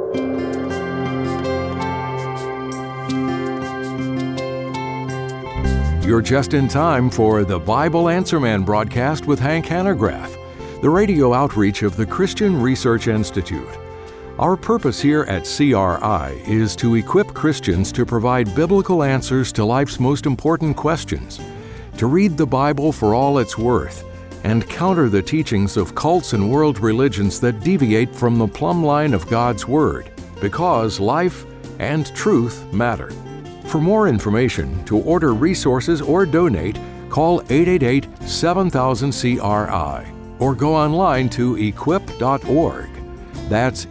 You're just in time for the Bible Answer Man broadcast with Hank Hanegraaff, the radio outreach of the Christian Research Institute. Our purpose here at CRI is to equip Christians to provide biblical answers to life's most important questions, to read the Bible for all it's worth, and counter the teachings of cults and world religions that deviate from the plumb line of God's Word, because life and truth matter. For more information, to order resources or donate, call 888-7000-CRI or go online to equip.org. That's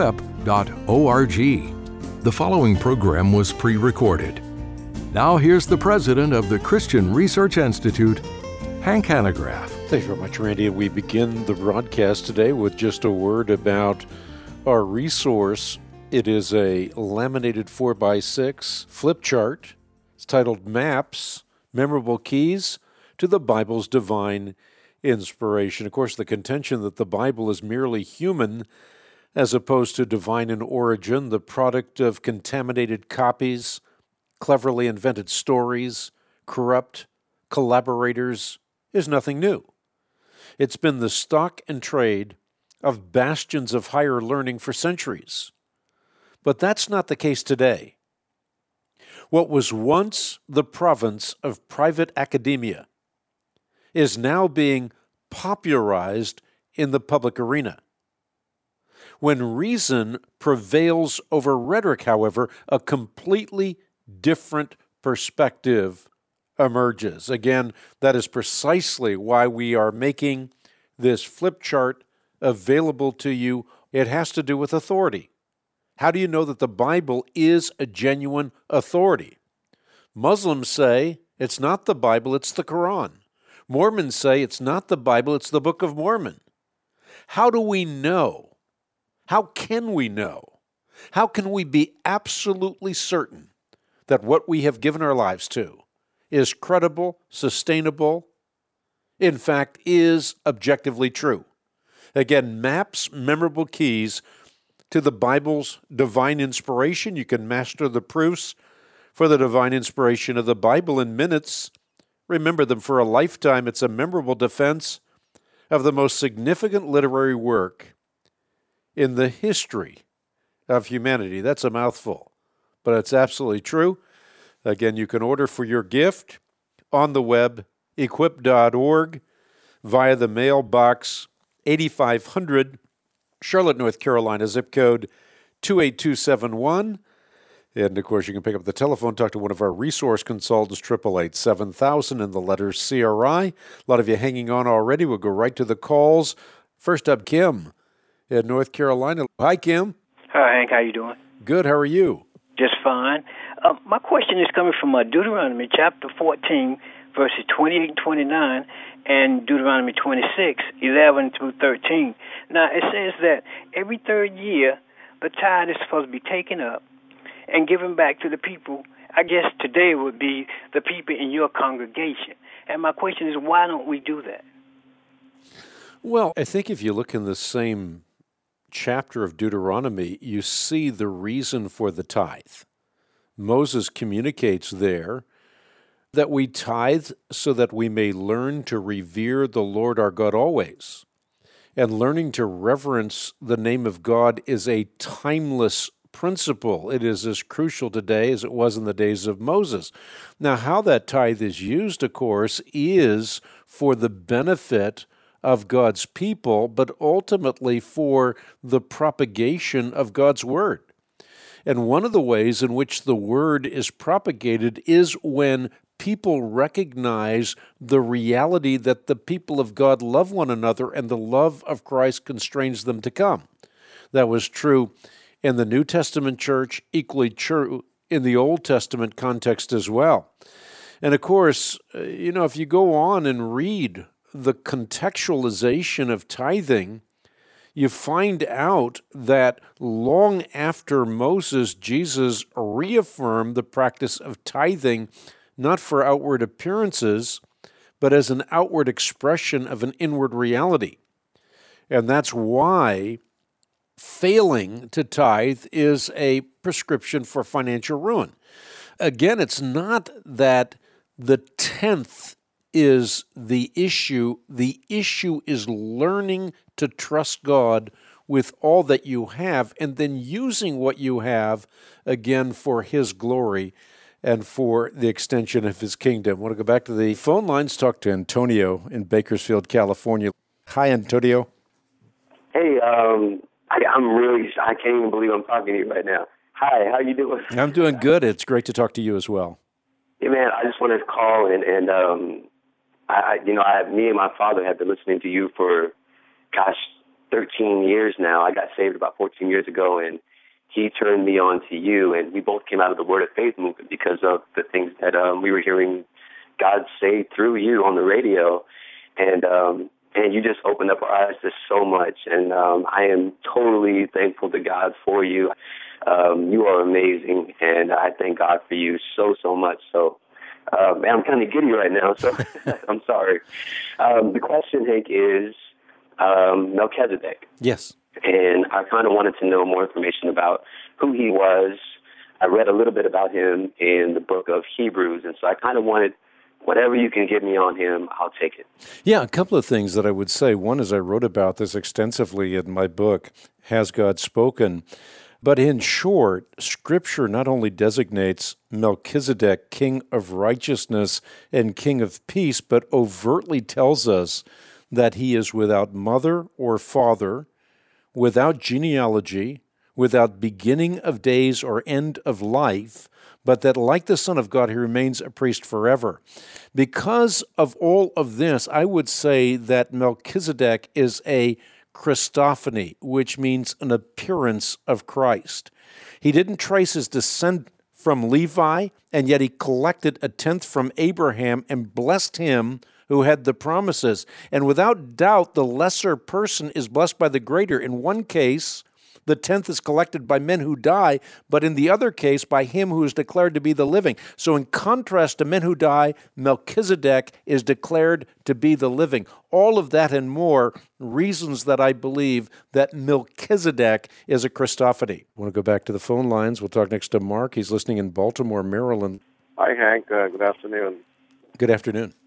equip.org. The following program was pre-recorded. Now here's the president of the Christian Research Institute, Hank Hanegraaff. Thanks very much, Randy. We begin the broadcast today with just a word about our resource. It is a laminated 4x6 flip chart. It's titled Maps, Memorable Keys to the Bible's Divine Inspiration. Of course, the contention that the Bible is merely human as opposed to divine in origin, the product of contaminated copies, cleverly invented stories, corrupt collaborators, is nothing new. It's been the stock and trade of bastions of higher learning for centuries. But that's not the case today. What was once the province of private academia is now being popularized in the public arena. When reason prevails over rhetoric, however, a completely different perspective emerges. Again, that is precisely why we are making this flip chart available to you. It has to do with authority. How do you know that the Bible is a genuine authority? Muslims say it's not the Bible, it's the Quran. Mormons say it's not the Bible, it's the Book of Mormon. How do we know? How can we know? How can we be absolutely certain that what we have given our lives to is credible, sustainable, in fact, is objectively true? Again, Maps, Memorable Keys to the Bible's divine inspiration. You can master the proofs for the divine inspiration of the Bible in minutes. Remember them for a lifetime. It's a memorable defense of the most significant literary work in the history of humanity. That's a mouthful, but it's absolutely true. Again, you can order for your gift on the web, equip.org, via the mailbox 8500, Charlotte, North Carolina, zip code 28271. And, of course, you can pick up the telephone, talk to one of our resource consultants, 888-7000, and the letters CRI. A lot of you hanging on already. We'll go right to the calls. First up, Kim in North Carolina. Hi, Kim. Hi, Hank. How you doing? Good. How are you? Just fine. My question is coming from Deuteronomy chapter 14, verses 28 and 29, and Deuteronomy 26, 11 through 13. Now, it says that every third year, the tithe is supposed to be taken up and given back to the people. I guess today would be the people in your congregation. And my question is, why don't we do that? Well, I think if you look in the same chapter of Deuteronomy, you see the reason for the tithe. Moses communicates there that we tithe so that we may learn to revere the Lord our God always. And learning to reverence the name of God is a timeless principle. It is as crucial today as it was in the days of Moses. Now, how that tithe is used, of course, is for the benefit of God's people, but ultimately for the propagation of God's Word. And one of the ways in which the Word is propagated is when people recognize the reality that the people of God love one another and the love of Christ constrains them to come. That was true in the New Testament church, equally true in the Old Testament context as well. And of course, if you go on and read the contextualization of tithing, you find out that long after Moses, Jesus reaffirmed the practice of tithing, not for outward appearances, but as an outward expression of an inward reality. And that's why failing to tithe is a prescription for financial ruin. Again, it's not that the tenth is the issue. The issue is learning to trust God with all that you have and then using what you have, again, for His glory and for the extension of His kingdom. I want to go back to the phone lines, talk to Antonio in Bakersfield, California. Hi, Antonio. Hey, I can't even believe I'm talking to you right now. Hi, how you doing? I'm doing good. It's great to talk to you as well. Yeah, man, I just wanted to call and me and my father have been listening to you for, 13 years now. I got saved about 14 years ago, and he turned me on to you, and we both came out of the Word of Faith movement because of the things that we were hearing God say through you on the radio, and you just opened up our eyes to so much, and I am totally thankful to God for you. You are amazing, and I thank God for you so much. So, man, I'm kind of giddy right now, so I'm sorry. The question, Hank, is Melchizedek. Yes. And I kind of wanted to know more information about who he was. I read a little bit about him in the book of Hebrews, and so I kind of wanted whatever you can give me on him, I'll take it. Yeah, a couple of things that I would say. One is I wrote about this extensively in my book, Has God Spoken? But in short, Scripture not only designates Melchizedek king of righteousness and king of peace, but overtly tells us that he is without mother or father, without genealogy, without beginning of days or end of life, but that like the Son of God, he remains a priest forever. Because of all of this, I would say that Melchizedek is a Christophany, which means an appearance of Christ. He didn't trace his descent from Levi, and yet he collected a tenth from Abraham and blessed him who had the promises. And without doubt, the lesser person is blessed by the greater. In one case, the tenth is collected by men who die, but in the other case, by him who is declared to be the living. So in contrast to men who die, Melchizedek is declared to be the living. All of that and more reasons that I believe that Melchizedek is a Christophany. I want to go back to the phone lines. We'll talk next to Mark. He's listening in Baltimore, Maryland. Hi, Hank. Good afternoon. Good afternoon.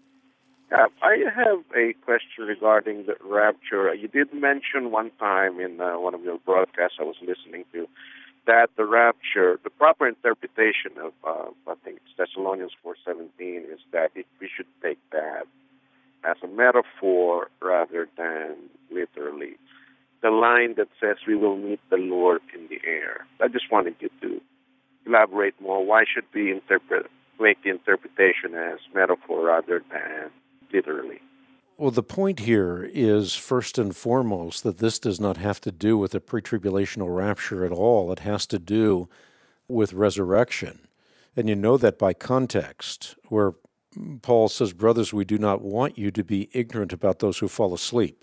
I have a question regarding the rapture. You did mention one time in one of your broadcasts I was listening to that the rapture, the proper interpretation of, I think it's Thessalonians 4:17, is that we should take that as a metaphor rather than literally. The line that says we will meet the Lord in the air. I just wanted you to elaborate more. Why should we make the interpretation as metaphor rather than literally? Well, the point here is, first and foremost, that this does not have to do with a pre-tribulational rapture at all. It has to do with resurrection. And you know that by context, where Paul says, brothers, we do not want you to be ignorant about those who fall asleep,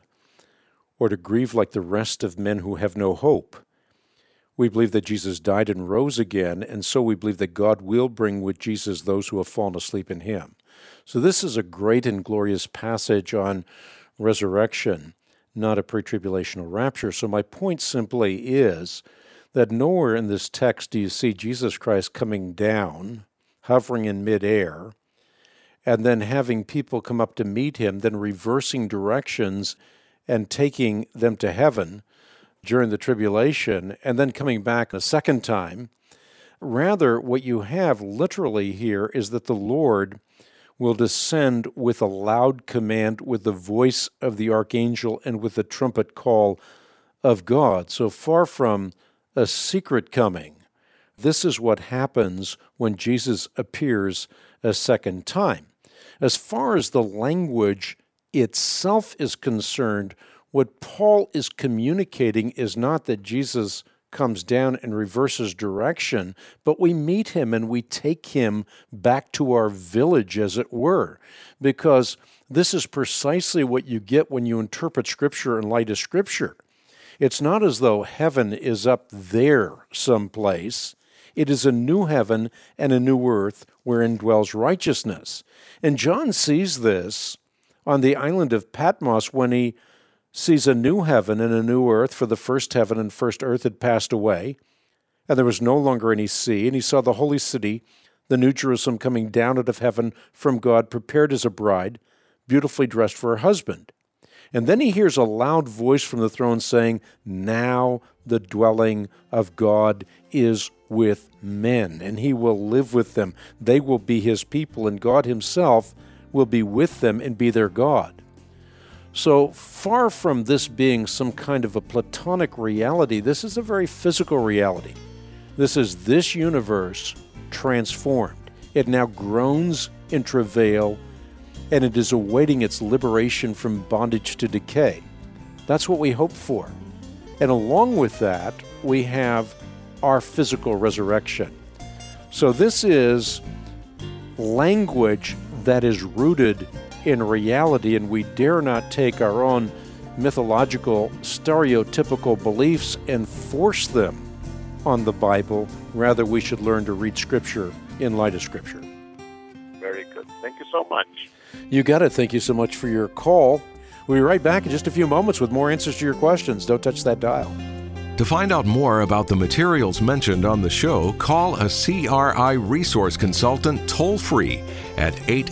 or to grieve like the rest of men who have no hope. We believe that Jesus died and rose again, and so we believe that God will bring with Jesus those who have fallen asleep in him. So this is a great and glorious passage on resurrection, not a pre-tribulational rapture. So my point simply is that nowhere in this text do you see Jesus Christ coming down, hovering in midair, and then having people come up to meet him, then reversing directions and taking them to heaven during the tribulation, and then coming back a second time. Rather, what you have literally here is that the Lord will descend with a loud command, with the voice of the archangel, and with the trumpet call of God. So far from a secret coming, this is what happens when Jesus appears a second time. As far as the language itself is concerned, what Paul is communicating is not that Jesus comes down and reverses direction, but we meet him and we take him back to our village, as it were, because this is precisely what you get when you interpret Scripture in light of Scripture. It's not as though heaven is up there someplace. It is a new heaven and a new earth wherein dwells righteousness. And John sees this on the island of Patmos when he sees a new heaven and a new earth, for the first heaven and first earth had passed away, and there was no longer any sea. And he saw the holy city, the new Jerusalem, coming down out of heaven from God, prepared as a bride, beautifully dressed for her husband. And then he hears a loud voice from the throne saying, "Now the dwelling of God is with men, and he will live with them. They will be his people, and God himself will be with them and be their God." So far from this being some kind of a Platonic reality, this is a very physical reality. This is this universe transformed. It now groans in travail, and it is awaiting its liberation from bondage to decay. That's what we hope for. And along with that, we have our physical resurrection. So this is language that is rooted in reality, and we dare not take our own mythological, stereotypical beliefs and force them on the Bible. Rather, we should learn to read Scripture in light of Scripture. Very good. Thank you so much. You got it. Thank you so much for your call. We'll be right back in just a few moments with more answers to your questions. Don't touch that dial. To find out more about the materials mentioned on the show, call a CRI resource consultant toll-free at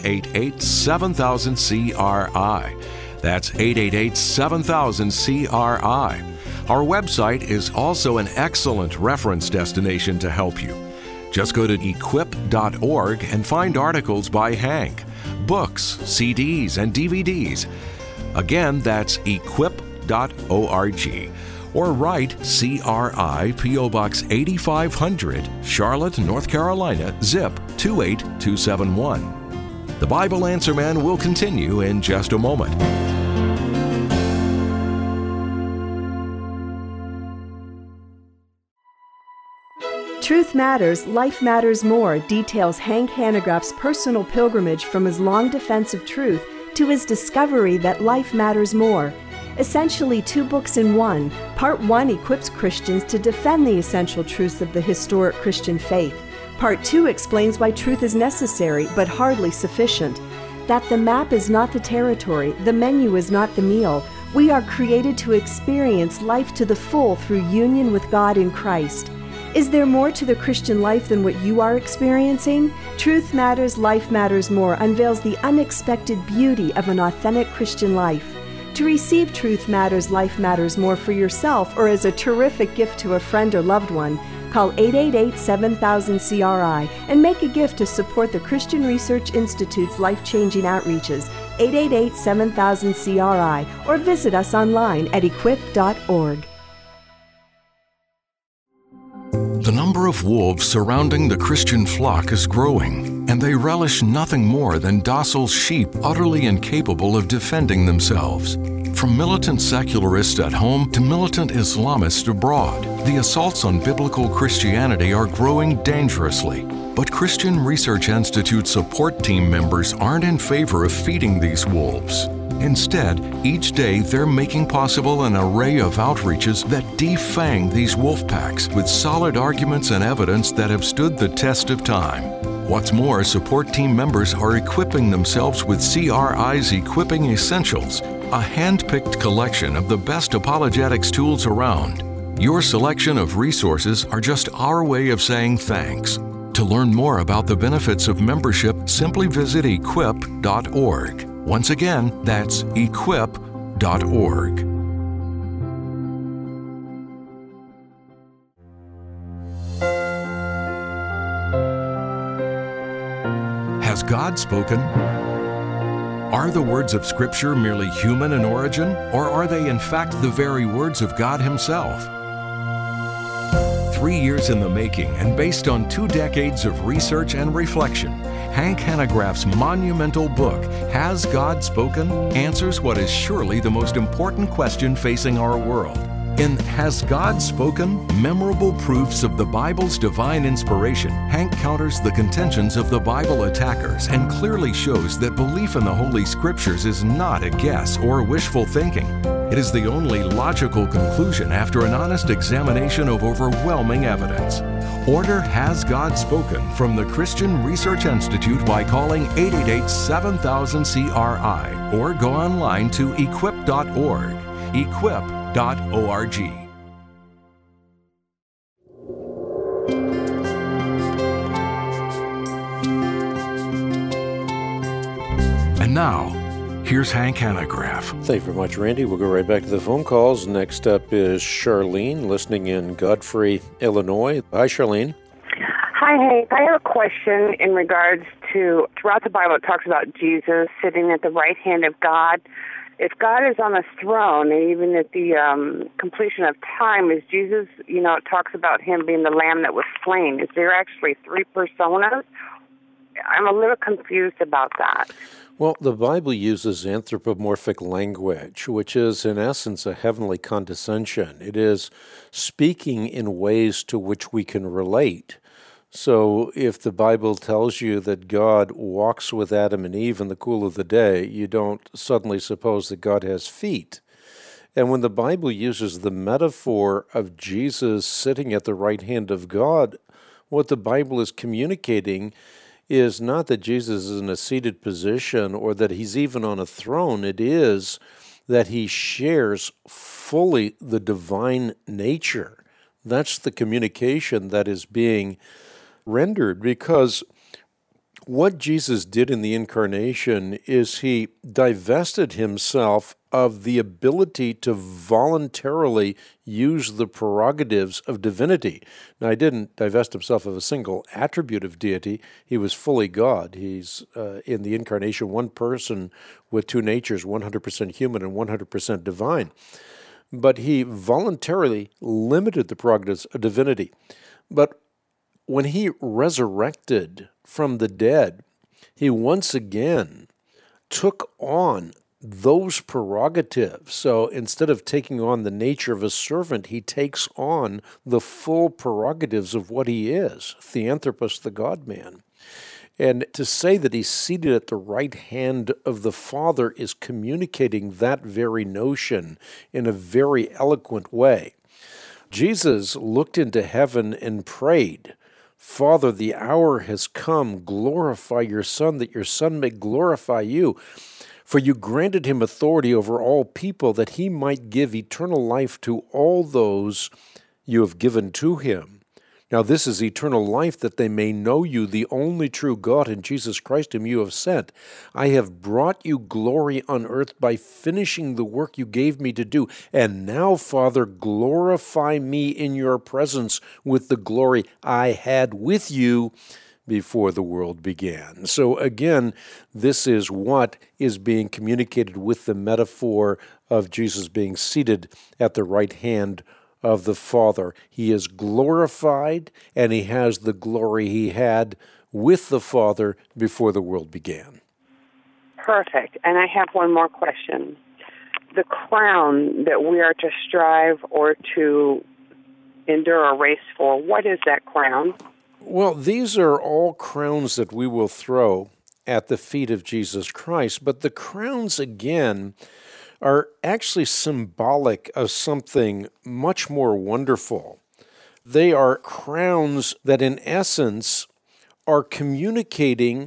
888-7000-CRI. That's 888-7000-CRI. Our website is also an excellent reference destination to help you. Just go to equip.org and find articles by Hank, books, CDs, and DVDs. Again, that's equip.org. Or write CRI P.O. Box 8500, Charlotte, North Carolina, zip 28271. The Bible Answer Man will continue in just a moment. Truth Matters, Life Matters More details Hank Hanegraaff's personal pilgrimage from his long defense of truth to his discovery that life matters more. Essentially 2 books in one. Part 1 equips Christians to defend the essential truths of the historic Christian faith. Part 2 explains why truth is necessary, but hardly sufficient. That the map is not the territory, the menu is not the meal. We are created to experience life to the full through union with God in Christ. Is there more to the Christian life than what you are experiencing? Truth Matters, Life Matters More unveils the unexpected beauty of an authentic Christian life. To receive Truth Matters, Life Matters More for yourself or as a terrific gift to a friend or loved one, call 888-7000-CRI and make a gift to support the Christian Research Institute's life-changing outreaches, 888-7000-CRI, or visit us online at equip.org. The number of wolves surrounding the Christian flock is growing, and they relish nothing more than docile sheep utterly incapable of defending themselves. From militant secularists at home to militant Islamists abroad, the assaults on biblical Christianity are growing dangerously. But Christian Research Institute support team members aren't in favor of feeding these wolves. Instead, each day they're making possible an array of outreaches that defang these wolf packs with solid arguments and evidence that have stood the test of time. What's more, support team members are equipping themselves with CRI's Equipping Essentials, a hand-picked collection of the best apologetics tools around. Your selection of resources are just our way of saying thanks. To learn more about the benefits of membership, simply visit equip.org. Once again, that's equip.org. Has God spoken? Are the words of Scripture merely human in origin, or are they in fact the very words of God Himself? 3 years in the making and based on 2 decades of research and reflection, Hank Hanegraaff's monumental book, Has God Spoken?, answers what is surely the most important question facing our world. In Has God Spoken? Memorable Proofs of the Bible's Divine Inspiration, Hank counters the contentions of the Bible attackers and clearly shows that belief in the Holy Scriptures is not a guess or wishful thinking. It is the only logical conclusion after an honest examination of overwhelming evidence. Order Has God Spoken from the Christian Research Institute by calling 888-7000-CRI or go online to equip.org. equip.org. And now, here's Hank Hanegraaff. Thank you very much, Randy. We'll go right back to the phone calls. Next up is Charlene, listening in Godfrey, Illinois. Hi, Charlene. Hi, Hank. I have a question in regards to, throughout the Bible, it talks about Jesus sitting at the right hand of God. If God is on the throne, and even at the completion of time, is Jesus, it talks about him being the lamb that was slain. Is there actually three personas? I'm a little confused about that. Well, the Bible uses anthropomorphic language, which is, in essence, a heavenly condescension. It is speaking in ways to which we can relate. So if the Bible tells you that God walks with Adam and Eve in the cool of the day, you don't suddenly suppose that God has feet. And when the Bible uses the metaphor of Jesus sitting at the right hand of God, what the Bible is communicating is not that Jesus is in a seated position or that he's even on a throne. It is that he shares fully the divine nature. That's the communication that is being rendered, because what Jesus did in the incarnation is he divested himself of the ability to voluntarily use the prerogatives of divinity. Now, he didn't divest himself of a single attribute of deity. He was fully God. He's, in the incarnation, one person with two natures, 100% human and 100% divine. But he voluntarily limited the prerogatives of divinity. But when he resurrected from the dead, he once again took on those prerogatives. So instead of taking on the nature of a servant, he takes on the full prerogatives of what he is, Theanthropos, the God-man. And to say that he's seated at the right hand of the Father is communicating that very notion in a very eloquent way. Jesus looked into heaven and prayed, "Father, the hour has come. Glorify your Son, that your Son may glorify you. For you granted him authority over all people, that he might give eternal life to all those you have given to him. Now this is eternal life, that they may know you, the only true God, and Jesus Christ whom you have sent. I have brought you glory on earth by finishing the work you gave me to do. And now, Father, glorify me in your presence with the glory I had with you before the world began." So again, this is what is being communicated with the metaphor of Jesus being seated at the right hand of the Father. He is glorified, and he has the glory he had with the Father before the world began. Perfect. And I have one more question. The crown that we are to strive or to endure a race for, what is that crown? Well, these are all crowns that we will throw at the feet of Jesus Christ, but the crowns, again, are actually symbolic of something much more wonderful. They are crowns that, in essence, are communicating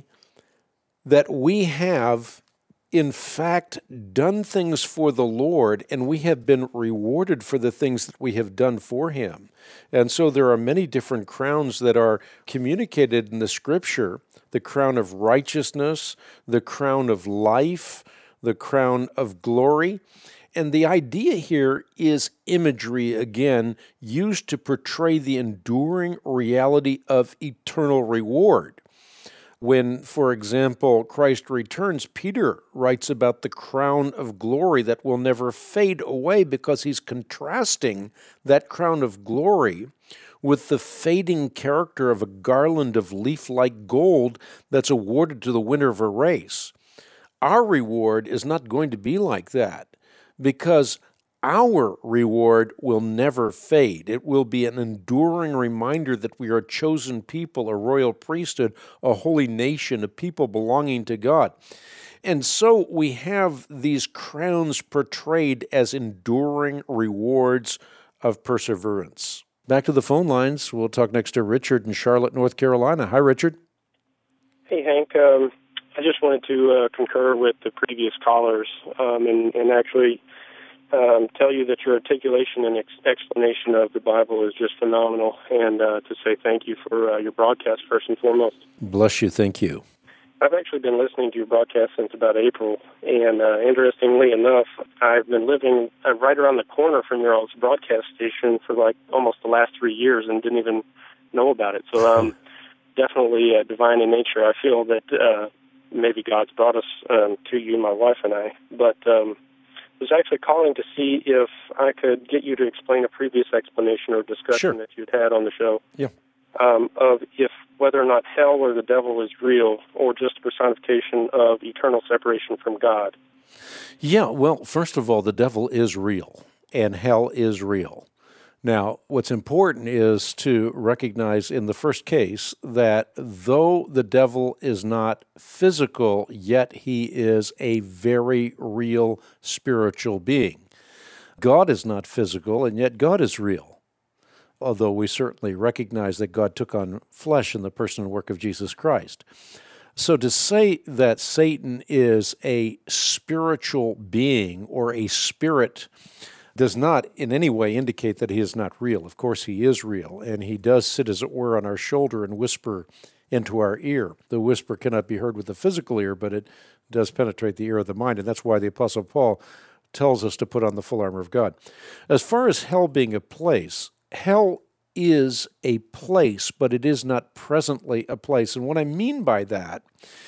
that we have, in fact, done things for the Lord, and we have been rewarded for the things that we have done for him. And so there are many different crowns that are communicated in the Scripture: the crown of righteousness, the crown of life, the crown of glory. And the idea here is imagery, again, used to portray the enduring reality of eternal reward. When, for example, Christ returns, Peter writes about the crown of glory that will never fade away, because he's contrasting that crown of glory with the fading character of a garland of leaf-like gold that's awarded to the winner of a race. Our reward is not going to be like that, because our reward will never fade. It will be an enduring reminder that we are a chosen people, a royal priesthood, a holy nation, a people belonging to God. And so we have these crowns portrayed as enduring rewards of perseverance. Back to the phone lines. We'll talk next to Richard in Charlotte, North Carolina. Hi, Richard. Hey, Hank. I just wanted to concur with the previous callers and actually tell you that your articulation and explanation of the Bible is just phenomenal, and to say thank you for your broadcast first and foremost. Bless you. Thank you. I've actually been listening to your broadcast since about April, and interestingly enough, I've been living right around the corner from your all's broadcast station for like almost the last 3 years and didn't even know about it. So definitely divine in nature. I feel that maybe God's brought us to you, my wife and I, but was actually calling to see if I could get you to explain a previous explanation or discussion that you'd had on the show. Yeah. Of if whether or not hell or the devil is real or just a personification of eternal separation from God. Yeah, well, first of all, the devil is real and hell is real. Now, what's important is to recognize in the first case that though the devil is not physical, yet he is a very real spiritual being. God is not physical, and yet God is real. Although we certainly recognize that God took on flesh in the person and work of Jesus Christ. So to say that Satan is a spiritual being or a spirit does not in any way indicate that he is not real. Of course, he is real, and he does sit, as it were, on our shoulder and whisper into our ear. The whisper cannot be heard with the physical ear, but it does penetrate the ear of the mind, and that's why the Apostle Paul tells us to put on the full armor of God. As far as hell being a place, hell is a place, but it is not presently a place. And what I mean by that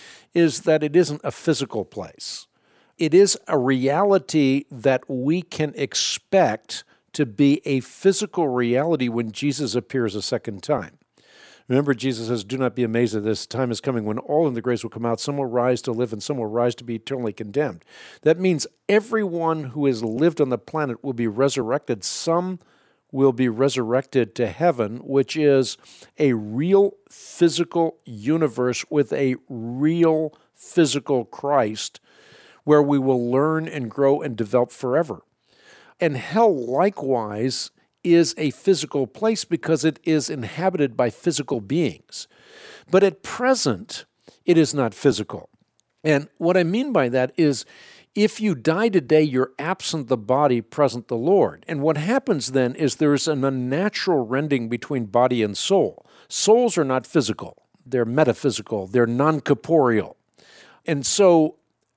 is that it isn't a physical place. It is a reality that we can expect to be a physical reality when Jesus appears a second time. Remember, Jesus says, "Do not be amazed at this. Time is coming when all in the graves will come out. Some will rise to live, and some will rise to be eternally condemned." That means everyone who has lived on the planet will be resurrected. Some will be resurrected to heaven, which is a real physical universe with a real physical Christ, where we will learn and grow and develop forever. And hell, likewise, is a physical place because it is inhabited by physical beings. But at present, it is not physical. And what I mean by that is, if you die today, you're absent the body, present the Lord. And what happens then is there's an unnatural rending between body and soul. Souls are not physical. They're metaphysical. They're non-corporeal. And so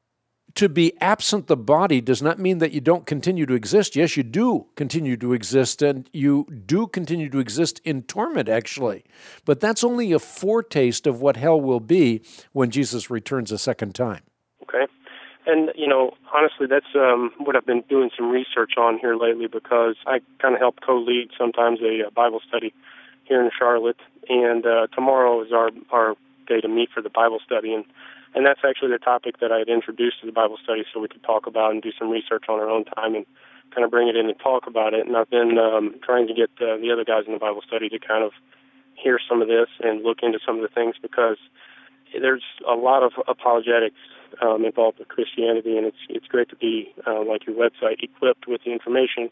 to be absent the body does not mean that you don't continue to exist. Yes, you do continue to exist, and you do continue to exist in torment, actually. But that's only a foretaste of what hell will be when Jesus returns a second time. Okay. And, honestly, that's what I've been doing some research on here lately, because I kind of help co-lead sometimes a Bible study here in Charlotte. And tomorrow is our day to meet for the Bible study. And that's actually the topic that I had introduced to the Bible study so we could talk about and do some research on our own time and kind of bring it in and talk about it. And I've been trying to get the other guys in the Bible study to kind of hear some of this and look into some of the things, because there's a lot of apologetics involved with Christianity, and it's great to be, like your website, equipped with the information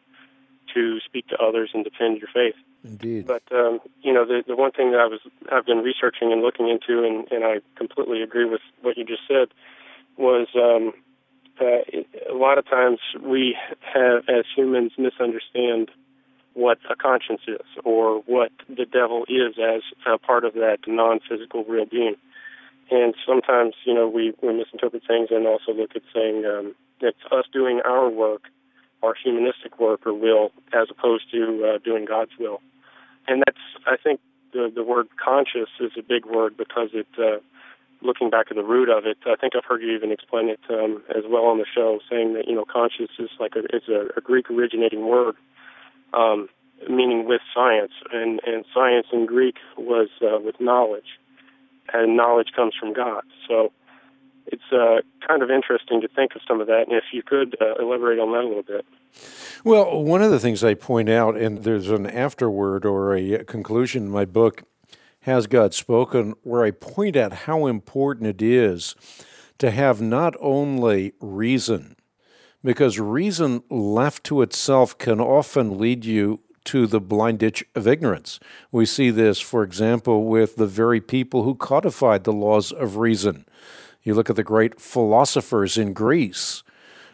to speak to others and defend your faith. Indeed. But, the one thing that I've been researching and looking into, and I completely agree with what you just said, was a lot of times we have, as humans, misunderstand what a conscience is or what the devil is as a part of that non-physical real being. And sometimes, we misinterpret things and also look at saying that us doing our work, our humanistic work or will, as opposed to doing God's will. And that's, I think, the word conscious is a big word, because it, looking back at the root of it, I think I've heard you even explain it as well on the show, saying that, conscious is it's a Greek originating word, meaning with science. And science in Greek was with knowledge. And knowledge comes from God. So it's kind of interesting to think of some of that. And if you could elaborate on that a little bit. Well, one of the things I point out, and there's an afterword or a conclusion in my book, Has God Spoken?, where I point out how important it is to have not only reason, because reason left to itself can often lead you to the blind ditch of ignorance. We see this, for example, with the very people who codified the laws of reason. You look at the great philosophers in Greece.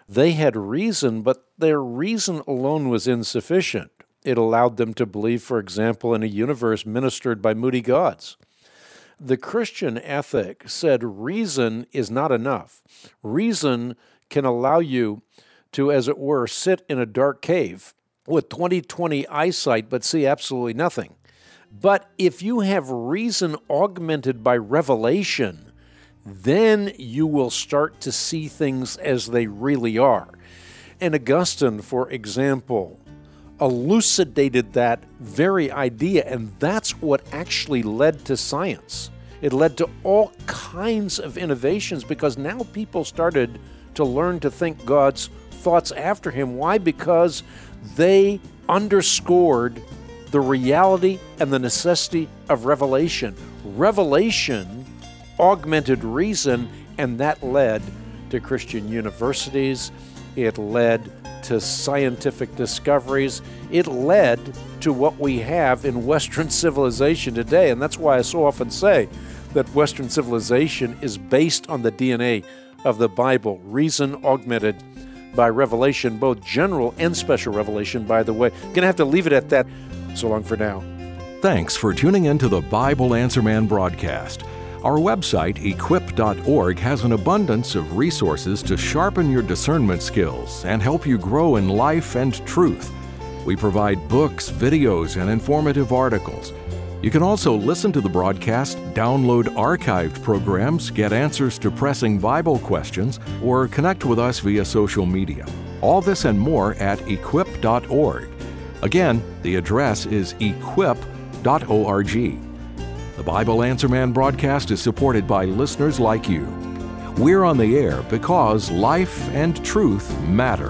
They had reason, but their reason alone was insufficient. It allowed them to believe, for example, in a universe ministered by moody gods. The Christian ethic said reason is not enough. Reason can allow you to, as it were, sit in a dark cave with 20/20 eyesight but see absolutely nothing. But if you have reason augmented by revelation, then you will start to see things as they really are. And Augustine, for example, elucidated that very idea, and that's what actually led to science. It led to all kinds of innovations because now people started to learn to think God's thoughts after him. Why? Because they underscored the reality and the necessity of revelation. Revelation augmented reason, and that led to Christian universities. It led to scientific discoveries. It led to what we have in Western civilization today. And that's why I so often say that Western civilization is based on the DNA of the Bible, reason augmented by revelation, both general and special revelation, by the way. Going to have to leave it at that. So long for now. Thanks for tuning in to the Bible Answer Man broadcast. Our website, equip.org, has an abundance of resources to sharpen your discernment skills and help you grow in life and truth. We provide books, videos, and informative articles. You can also listen to the broadcast, download archived programs, get answers to pressing Bible questions, or connect with us via social media. All this and more at equip.org. Again, the address is equip.org. The Bible Answer Man broadcast is supported by listeners like you. We're on the air because life and truth matter.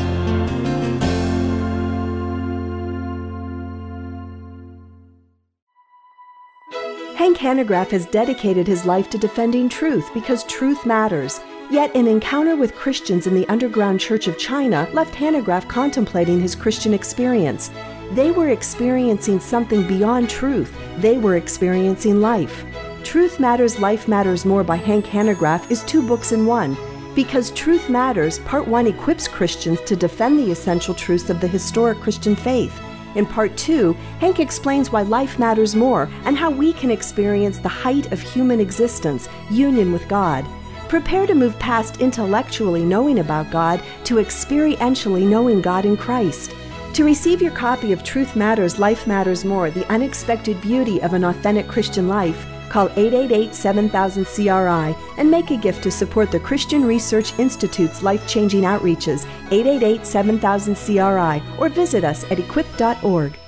Hank Hanegraaff has dedicated his life to defending truth because truth matters. Yet an encounter with Christians in the underground Church of China left Hanegraaff contemplating his Christian experience. They were experiencing something beyond truth. They were experiencing life. Truth Matters, Life Matters More by Hank Hanegraaff is 2 books in one. Because Truth Matters, Part 1 equips Christians to defend the essential truths of the historic Christian faith. In Part 2, Hank explains why life matters more and how we can experience the height of human existence, union with God. Prepare to move past intellectually knowing about God to experientially knowing God in Christ. To receive your copy of Truth Matters, Life Matters More, The Unexpected Beauty of an Authentic Christian Life, call 888-7000-CRI and make a gift to support the Christian Research Institute's life-changing outreaches, 888-7000-CRI, or visit us at equip.org.